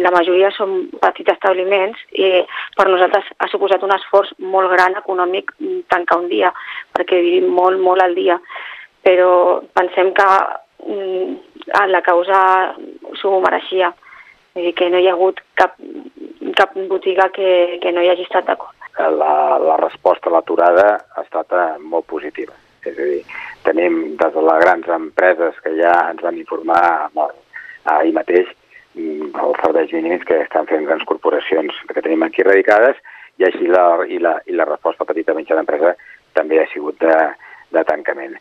la majoria són petits establiments i per nosaltres ha suposat un esforç molt gran econòmic tancar un dia, perquè vivim molt al dia. Però pensem que la causa s'ho mereixia. Vull dir que no hi ha hagut cap botiga que no hi hagi estat d'acord. La resposta a l'aturada ha estat molt positiva. És a dir, tenim des de les grans empreses que ja ens van informar ahir mateix els serveis mínims que estan fent grans corporacions que tenim aquí radicades, i així la resposta a petita i mitjana empresa també ha sigut de tancament.